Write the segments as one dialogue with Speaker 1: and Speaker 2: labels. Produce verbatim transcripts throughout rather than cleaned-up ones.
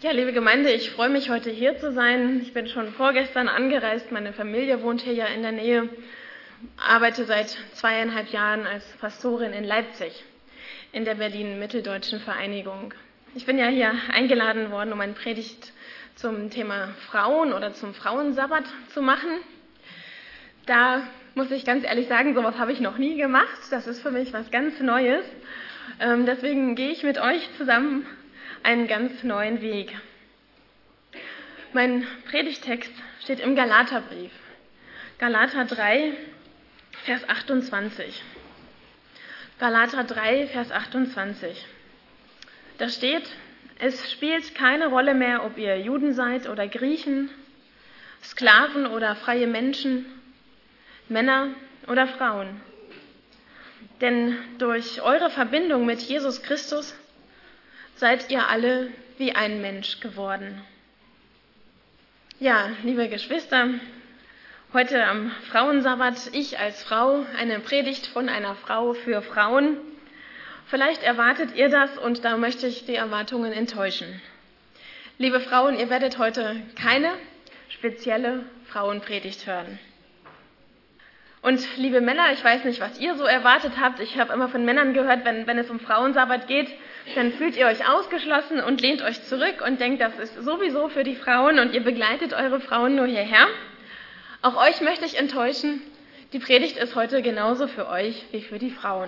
Speaker 1: Ja, liebe Gemeinde, ich freue mich, heute hier zu sein. Ich bin schon vorgestern angereist. Meine Familie wohnt hier ja in der Nähe. Arbeite seit zweieinhalb Jahren als Pastorin in Leipzig in der Berlin-Mitteldeutschen Vereinigung. Ich bin ja hier eingeladen worden, um eine Predigt zum Thema Frauen oder zum Frauensabbat zu machen. Da muss ich ganz ehrlich sagen, sowas habe ich noch nie gemacht. Das ist für mich was ganz Neues. Ähm, deswegen gehe ich mit euch zusammen einen ganz neuen Weg. Mein Predigtext steht im Galaterbrief. Galater drei, Vers achtundzwanzig. Galater drei, Vers achtundzwanzig. Da steht: Es spielt keine Rolle mehr, ob ihr Juden seid oder Griechen, Sklaven oder freie Menschen, Männer oder Frauen. Denn durch eure Verbindung mit Jesus Christus seid ihr alle wie ein Mensch geworden. Ja, liebe Geschwister, heute am Frauensabbat, ich als Frau, eine Predigt von einer Frau für Frauen. Vielleicht erwartet ihr das und da möchte ich die Erwartungen enttäuschen. Liebe Frauen, ihr werdet heute keine spezielle Frauenpredigt hören. Und liebe Männer, ich weiß nicht, was ihr so erwartet habt. Ich habe immer von Männern gehört, wenn, wenn es um Frauensabbat geht, dann fühlt ihr euch ausgeschlossen und lehnt euch zurück und denkt, das ist sowieso für die Frauen und ihr begleitet eure Frauen nur hierher. Auch euch möchte ich enttäuschen, die Predigt ist heute genauso für euch wie für die Frauen.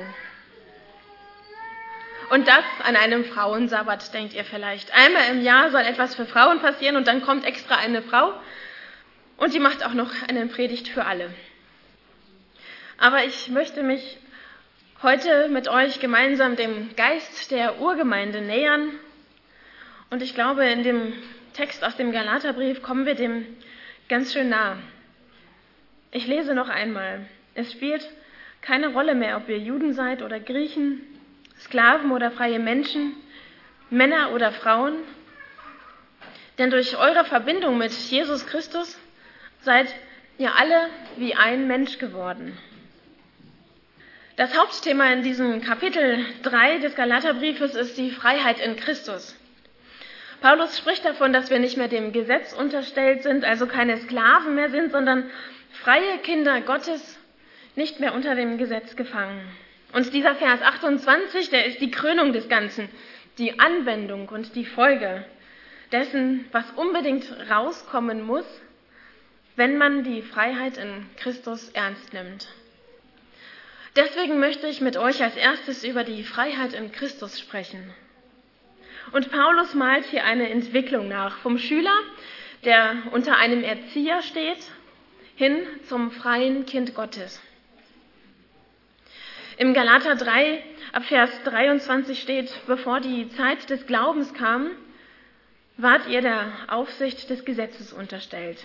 Speaker 1: Und das an einem Frauensabbat, denkt ihr vielleicht. Einmal im Jahr soll etwas für Frauen passieren und dann kommt extra eine Frau und die macht auch noch eine Predigt für alle. Aber ich möchte mich heute mit euch gemeinsam dem Geist der Urgemeinde nähern. Und ich glaube, in dem Text aus dem Galaterbrief kommen wir dem ganz schön nah. Ich lese noch einmal. Es spielt keine Rolle mehr, ob ihr Juden seid oder Griechen, Sklaven oder freie Menschen, Männer oder Frauen. Denn durch eure Verbindung mit Jesus Christus seid ihr alle wie ein Mensch geworden. Das Hauptthema in diesem Kapitel drei des Galaterbriefes ist die Freiheit in Christus. Paulus spricht davon, dass wir nicht mehr dem Gesetz unterstellt sind, also keine Sklaven mehr sind, sondern freie Kinder Gottes, nicht mehr unter dem Gesetz gefangen. Und dieser Vers achtundzwanzig, der ist die Krönung des Ganzen, die Anwendung und die Folge dessen, was unbedingt rauskommen muss, wenn man die Freiheit in Christus ernst nimmt. Deswegen möchte ich mit euch als erstes über die Freiheit in Christus sprechen. Und Paulus malt hier eine Entwicklung nach, vom Schüler, der unter einem Erzieher steht, hin zum freien Kind Gottes. Im Galater drei, ab Vers dreiundzwanzig steht: Bevor die Zeit des Glaubens kam, wart ihr der Aufsicht des Gesetzes unterstellt.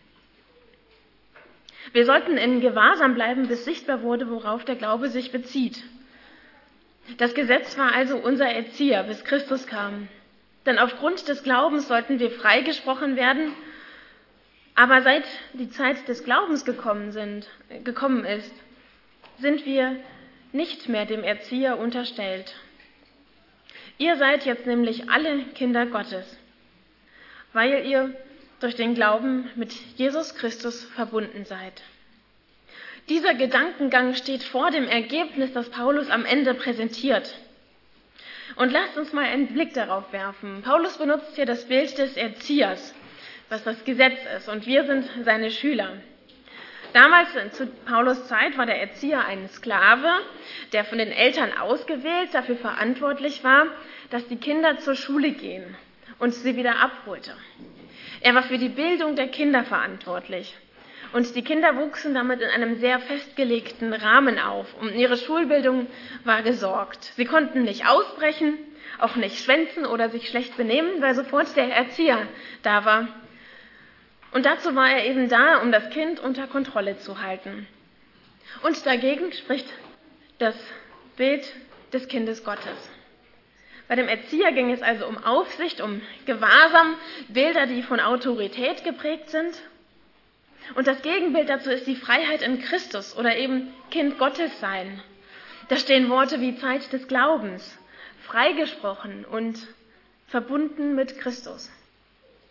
Speaker 1: Wir sollten in Gewahrsam bleiben, bis sichtbar wurde, worauf der Glaube sich bezieht. Das Gesetz war also unser Erzieher, bis Christus kam. Denn aufgrund des Glaubens sollten wir freigesprochen werden. Aber seit die Zeit des Glaubens gekommen, sind, gekommen ist, sind wir nicht mehr dem Erzieher unterstellt. Ihr seid jetzt nämlich alle Kinder Gottes, weil ihr durch den Glauben mit Jesus Christus verbunden seid. Dieser Gedankengang steht vor dem Ergebnis, das Paulus am Ende präsentiert. Und lasst uns mal einen Blick darauf werfen. Paulus benutzt hier das Bild des Erziehers, was das Gesetz ist, und wir sind seine Schüler. Damals, zu Paulus' Zeit, war der Erzieher ein Sklave, der von den Eltern ausgewählt dafür verantwortlich war, dass die Kinder zur Schule gehen und sie wieder abholte. Er war für die Bildung der Kinder verantwortlich. Und die Kinder wuchsen damit in einem sehr festgelegten Rahmen auf. Um ihre Schulbildung war gesorgt. Sie konnten nicht ausbrechen, auch nicht schwänzen oder sich schlecht benehmen, weil sofort der Erzieher da war. Und dazu war er eben da, um das Kind unter Kontrolle zu halten. Und dagegen spricht das Bild des Kindes Gottes. Bei dem Erzieher ging es also um Aufsicht, um Gewahrsam, Bilder, die von Autorität geprägt sind. Und das Gegenbild dazu ist die Freiheit in Christus oder eben Kind Gottes sein. Da stehen Worte wie Zeit des Glaubens, freigesprochen und verbunden mit Christus.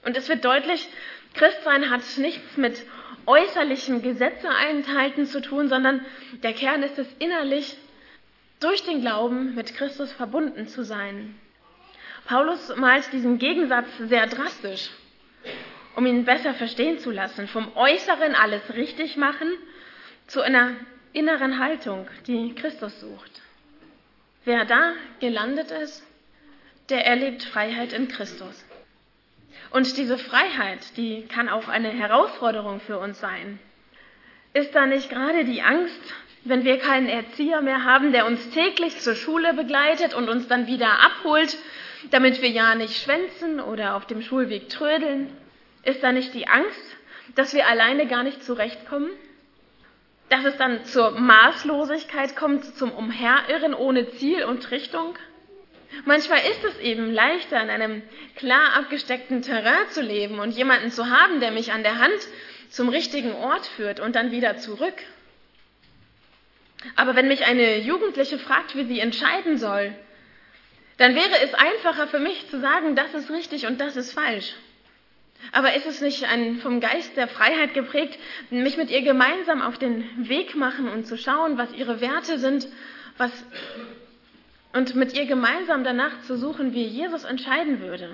Speaker 1: Und es wird deutlich, Christsein hat nichts mit äußerlichen Gesetze einhalten zu tun, sondern der Kern ist es, innerlich durch den Glauben mit Christus verbunden zu sein. Paulus malt diesen Gegensatz sehr drastisch, um ihn besser verstehen zu lassen. Vom Äußeren alles richtig machen zu einer inneren Haltung, die Christus sucht. Wer da gelandet ist, der erlebt Freiheit in Christus. Und diese Freiheit, die kann auch eine Herausforderung für uns sein. Ist da nicht gerade die Angst, wenn wir keinen Erzieher mehr haben, der uns täglich zur Schule begleitet und uns dann wieder abholt, damit wir ja nicht schwänzen oder auf dem Schulweg trödeln? Ist da nicht die Angst, dass wir alleine gar nicht zurechtkommen? Dass es dann zur Maßlosigkeit kommt, zum Umherirren ohne Ziel und Richtung? Manchmal ist es eben leichter, in einem klar abgesteckten Terrain zu leben und jemanden zu haben, der mich an der Hand zum richtigen Ort führt und dann wieder zurück. Aber wenn mich eine Jugendliche fragt, wie sie entscheiden soll, dann wäre es einfacher für mich zu sagen, das ist richtig und das ist falsch. Aber ist es nicht ein, vom Geist der Freiheit geprägt, mich mit ihr gemeinsam auf den Weg machen und zu schauen, was ihre Werte sind, was, und mit ihr gemeinsam danach zu suchen, wie Jesus entscheiden würde?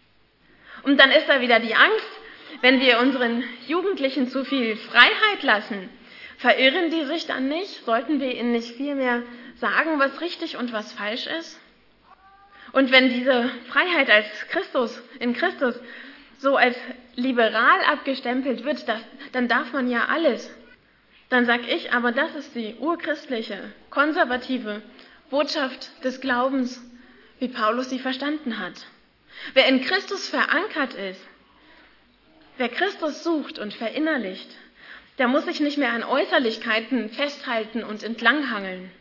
Speaker 1: Und dann ist da wieder die Angst, wenn wir unseren Jugendlichen zu viel Freiheit lassen, verirren die sich dann nicht? Sollten wir ihnen nicht vielmehr sagen, was richtig und was falsch ist? Und wenn diese Freiheit als Christus, in Christus so als liberal abgestempelt wird, das, dann darf man ja alles. Dann sag ich, aber das ist die urchristliche, konservative Botschaft des Glaubens, wie Paulus sie verstanden hat. Wer in Christus verankert ist, wer Christus sucht und verinnerlicht, der muss sich nicht mehr an Äußerlichkeiten festhalten und entlanghangeln.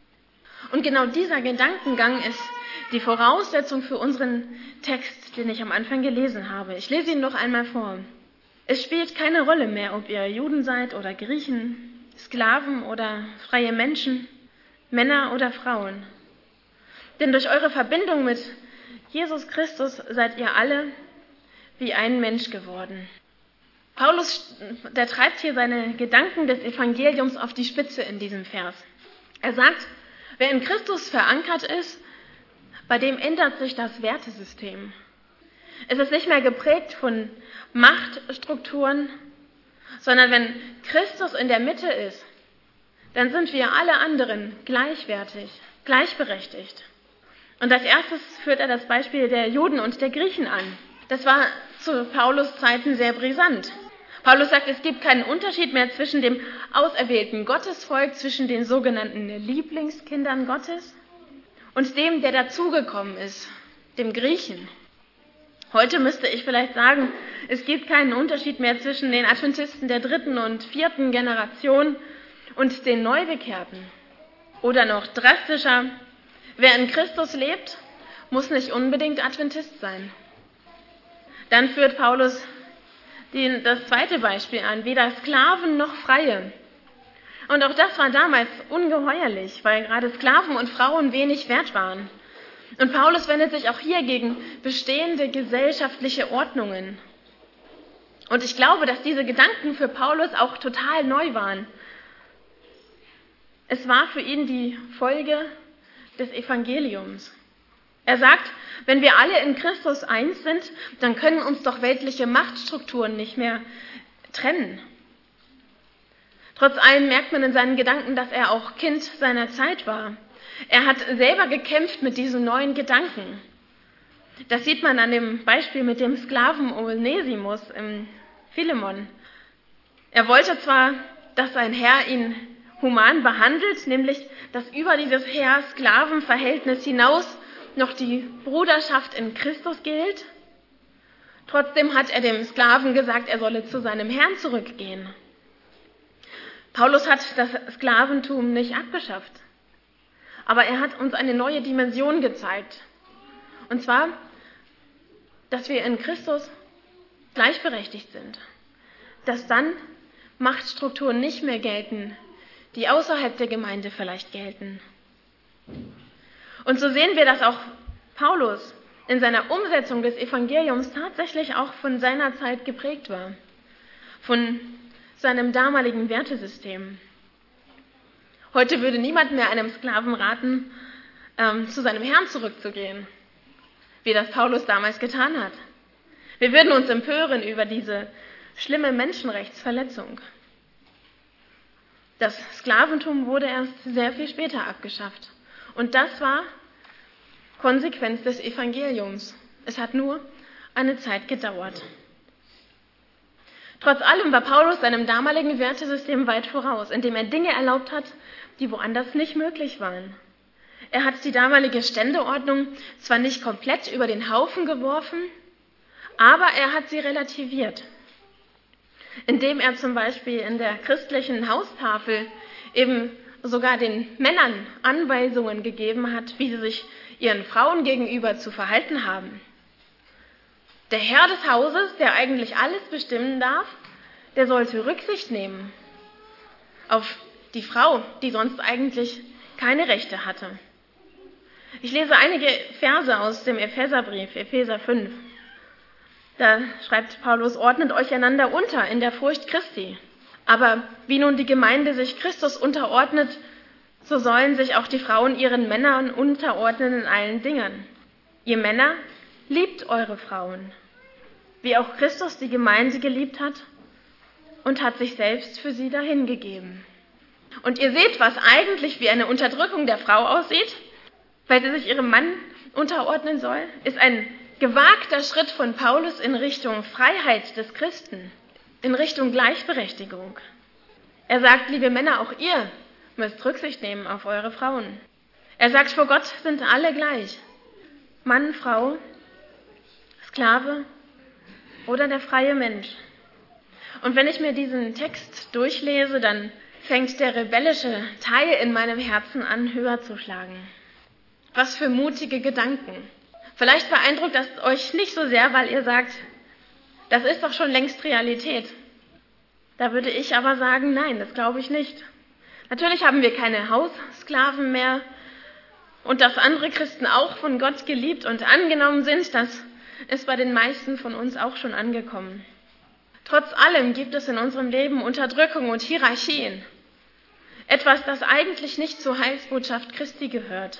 Speaker 1: Und genau dieser Gedankengang ist die Voraussetzung für unseren Text, den ich am Anfang gelesen habe. Ich lese ihn noch einmal vor. Es spielt keine Rolle mehr, ob ihr Juden seid oder Griechen, Sklaven oder freie Menschen, Männer oder Frauen. Denn durch eure Verbindung mit Jesus Christus seid ihr alle wie ein Mensch geworden. Paulus, der treibt hier seine Gedanken des Evangeliums auf die Spitze in diesem Vers. Er sagt, wer in Christus verankert ist, bei dem ändert sich das Wertesystem. Es ist nicht mehr geprägt von Machtstrukturen, sondern wenn Christus in der Mitte ist, dann sind wir alle anderen gleichwertig, gleichberechtigt. Und als erstes führt er das Beispiel der Juden und der Griechen an. Das war zu Paulus Zeiten sehr brisant. Paulus sagt, es gibt keinen Unterschied mehr zwischen dem auserwählten Gottesvolk, zwischen den sogenannten Lieblingskindern Gottes und dem, der dazugekommen ist, dem Griechen. Heute müsste ich vielleicht sagen, es gibt keinen Unterschied mehr zwischen den Adventisten der dritten und vierten Generation und den Neubekehrten. Oder noch drastischer, wer in Christus lebt, muss nicht unbedingt Adventist sein. Dann führt Paulus die, das zweite Beispiel an, weder Sklaven noch Freie. Und auch das war damals ungeheuerlich, weil gerade Sklaven und Frauen wenig wert waren. Und Paulus wendet sich auch hier gegen bestehende gesellschaftliche Ordnungen. Und ich glaube, dass diese Gedanken für Paulus auch total neu waren. Es war für ihn die Folge des Evangeliums. Er sagt, wenn wir alle in Christus eins sind, dann können uns doch weltliche Machtstrukturen nicht mehr trennen. Trotz allem merkt man in seinen Gedanken, dass er auch Kind seiner Zeit war. Er hat selber gekämpft mit diesen neuen Gedanken. Das sieht man an dem Beispiel mit dem Sklaven Onesimus im Philemon. Er wollte zwar, dass sein Herr ihn human behandelt, nämlich dass über dieses Herr-Sklaven-Verhältnis hinaus noch die Bruderschaft in Christus gilt. Trotzdem hat er dem Sklaven gesagt, er solle zu seinem Herrn zurückgehen. Paulus hat das Sklaventum nicht abgeschafft, aber er hat uns eine neue Dimension gezeigt. Und zwar, dass wir in Christus gleichberechtigt sind. Dass dann Machtstrukturen nicht mehr gelten, die außerhalb der Gemeinde vielleicht gelten. Und so sehen wir, dass auch Paulus in seiner Umsetzung des Evangeliums tatsächlich auch von seiner Zeit geprägt war, von seinem damaligen Wertesystem. Heute würde niemand mehr einem Sklaven raten, ähm, zu seinem Herrn zurückzugehen, wie das Paulus damals getan hat. Wir würden uns empören über diese schlimme Menschenrechtsverletzung. Das Sklaventum wurde erst sehr viel später abgeschafft. Und das war Konsequenz des Evangeliums. Es hat nur eine Zeit gedauert. Trotz allem war Paulus seinem damaligen Wertesystem weit voraus, indem er Dinge erlaubt hat, die woanders nicht möglich waren. Er hat die damalige Ständeordnung zwar nicht komplett über den Haufen geworfen, aber er hat sie relativiert, indem er zum Beispiel in der christlichen Haustafel eben sogar den Männern Anweisungen gegeben hat, wie sie sich ihren Frauen gegenüber zu verhalten haben. Der Herr des Hauses, der eigentlich alles bestimmen darf, der sollte Rücksicht nehmen auf die Frau, die sonst eigentlich keine Rechte hatte. Ich lese einige Verse aus dem Epheserbrief, Epheser fünf. Da schreibt Paulus: Ordnet euch einander unter in der Furcht Christi. Aber wie nun die Gemeinde sich Christus unterordnet, so sollen sich auch die Frauen ihren Männern unterordnen in allen Dingen. Ihr Männer, liebt eure Frauen, wie auch Christus die Gemeinde geliebt hat und hat sich selbst für sie dahingegeben. Und ihr seht, was eigentlich wie eine Unterdrückung der Frau aussieht, weil sie sich ihrem Mann unterordnen soll, ist ein gewagter Schritt von Paulus in Richtung Freiheit des Christen, in Richtung Gleichberechtigung. Er sagt, liebe Männer, auch ihr müsst Rücksicht nehmen auf eure Frauen. Er sagt, vor Gott sind alle gleich. Mann, Frau, Sklave oder der freie Mensch. Und wenn ich mir diesen Text durchlese, dann fängt der rebellische Teil in meinem Herzen an, höher zu schlagen. Was für mutige Gedanken. Vielleicht beeindruckt das euch nicht so sehr, weil ihr sagt, das ist doch schon längst Realität. Da würde ich aber sagen, nein, das glaube ich nicht. Natürlich haben wir keine Haussklaven mehr und dass andere Christen auch von Gott geliebt und angenommen sind, das ist bei den meisten von uns auch schon angekommen. Trotz allem gibt es in unserem Leben Unterdrückung und Hierarchien. Etwas, das eigentlich nicht zur Heilsbotschaft Christi gehört.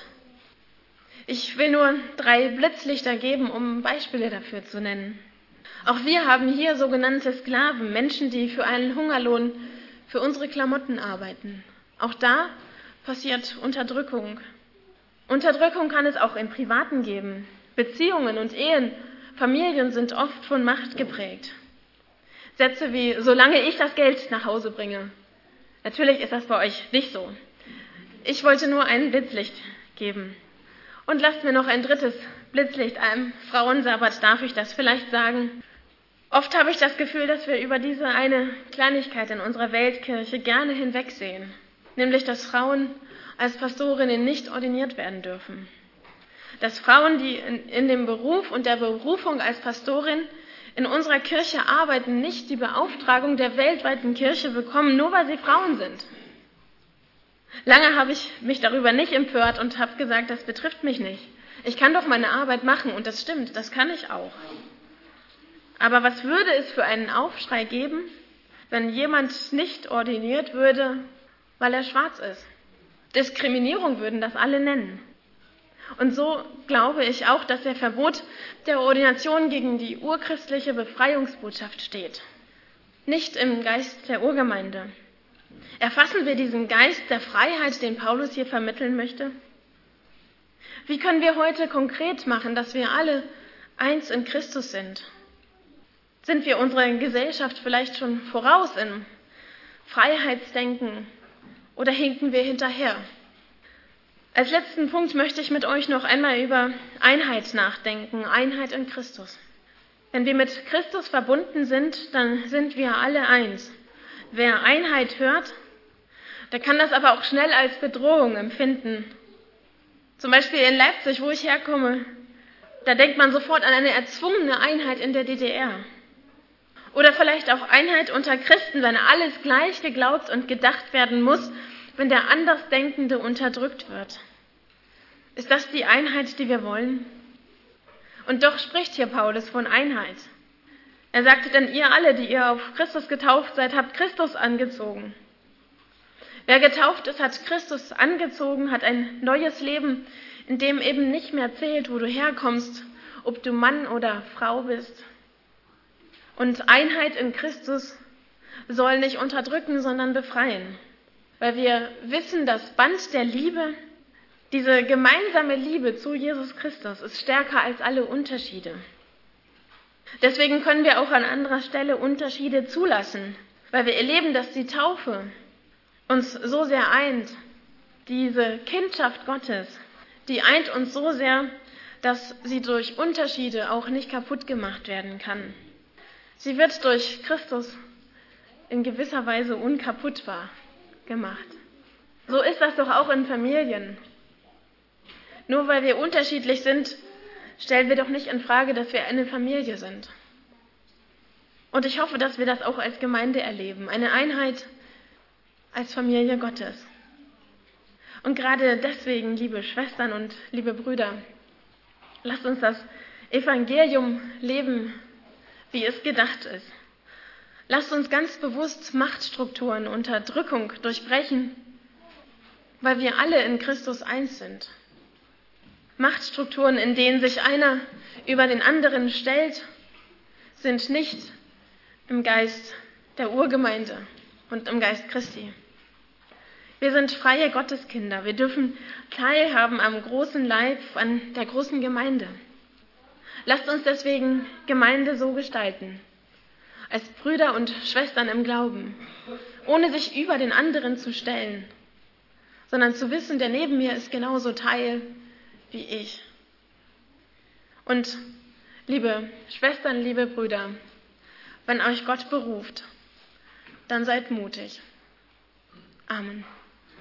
Speaker 1: Ich will nur drei Blitzlichter geben, um Beispiele dafür zu nennen. Auch wir haben hier sogenannte Sklaven, Menschen, die für einen Hungerlohn für unsere Klamotten arbeiten. Auch da passiert Unterdrückung. Unterdrückung kann es auch im Privaten geben. Beziehungen und Ehen, Familien sind oft von Macht geprägt. Sätze wie, solange ich das Geld nach Hause bringe. Natürlich ist das bei euch nicht so. Ich wollte nur ein Blitzlicht geben. Und lasst mir noch ein drittes Blitzlicht, einem Frauensabbat darf ich das vielleicht sagen. Oft habe ich das Gefühl, dass wir über diese eine Kleinigkeit in unserer Weltkirche gerne hinwegsehen, nämlich dass Frauen als Pastorinnen nicht ordiniert werden dürfen. Dass Frauen, die in, in dem Beruf und der Berufung als Pastorin in unserer Kirche arbeiten, nicht die Beauftragung der weltweiten Kirche bekommen, nur weil sie Frauen sind. Lange habe ich mich darüber nicht empört und habe gesagt, das betrifft mich nicht. Ich kann doch meine Arbeit machen und das stimmt, das kann ich auch. Aber was würde es für einen Aufschrei geben, wenn jemand nicht ordiniert würde, weil er schwarz ist? Diskriminierung würden das alle nennen. Und so glaube ich auch, dass der Verbot der Ordination gegen die urchristliche Befreiungsbotschaft steht. Nicht im Geist der Urgemeinde. Erfassen wir diesen Geist der Freiheit, den Paulus hier vermitteln möchte? Wie können wir heute konkret machen, dass wir alle eins in Christus sind? Sind wir unserer Gesellschaft vielleicht schon voraus im Freiheitsdenken oder hinken wir hinterher? Als letzten Punkt möchte ich mit euch noch einmal über Einheit nachdenken, Einheit in Christus. Wenn wir mit Christus verbunden sind, dann sind wir alle eins. Wer Einheit hört, der kann das aber auch schnell als Bedrohung empfinden. Zum Beispiel in Leipzig, wo ich herkomme, da denkt man sofort an eine erzwungene Einheit in der D D R. Oder vielleicht auch Einheit unter Christen, wenn alles gleich geglaubt und gedacht werden muss, wenn der Andersdenkende unterdrückt wird. Ist das die Einheit, die wir wollen? Und doch spricht hier Paulus von Einheit. Er sagte, denn ihr alle, die ihr auf Christus getauft seid, habt Christus angezogen. Wer getauft ist, hat Christus angezogen, hat ein neues Leben, in dem eben nicht mehr zählt, wo du herkommst, ob du Mann oder Frau bist. Und Einheit in Christus soll nicht unterdrücken, sondern befreien. Weil wir wissen, das Band der Liebe, diese gemeinsame Liebe zu Jesus Christus ist stärker als alle Unterschiede. Deswegen können wir auch an anderer Stelle Unterschiede zulassen, weil wir erleben, dass die Taufe uns so sehr eint. Diese Kindschaft Gottes, die eint uns so sehr, dass sie durch Unterschiede auch nicht kaputt gemacht werden kann. Sie wird durch Christus in gewisser Weise unkaputtbar gemacht. So ist das doch auch in Familien. Nur weil wir unterschiedlich sind, stellen wir doch nicht in Frage, dass wir eine Familie sind. Und ich hoffe, dass wir das auch als Gemeinde erleben. Eine Einheit als Familie Gottes. Und gerade deswegen, liebe Schwestern und liebe Brüder, lasst uns das Evangelium leben, wie es gedacht ist. Lasst uns ganz bewusst Machtstrukturen, Unterdrückung durchbrechen, weil wir alle in Christus eins sind. Machtstrukturen, in denen sich einer über den anderen stellt, sind nicht im Geist der Urgemeinde und im Geist Christi. Wir sind freie Gotteskinder. Wir dürfen teilhaben am großen Leib, an der großen Gemeinde. Lasst uns deswegen Gemeinde so gestalten, als Brüder und Schwestern im Glauben, ohne sich über den anderen zu stellen, sondern zu wissen, der neben mir ist genauso Teil wie ich. Und liebe Schwestern, liebe Brüder, wenn euch Gott beruft, dann seid mutig. Amen.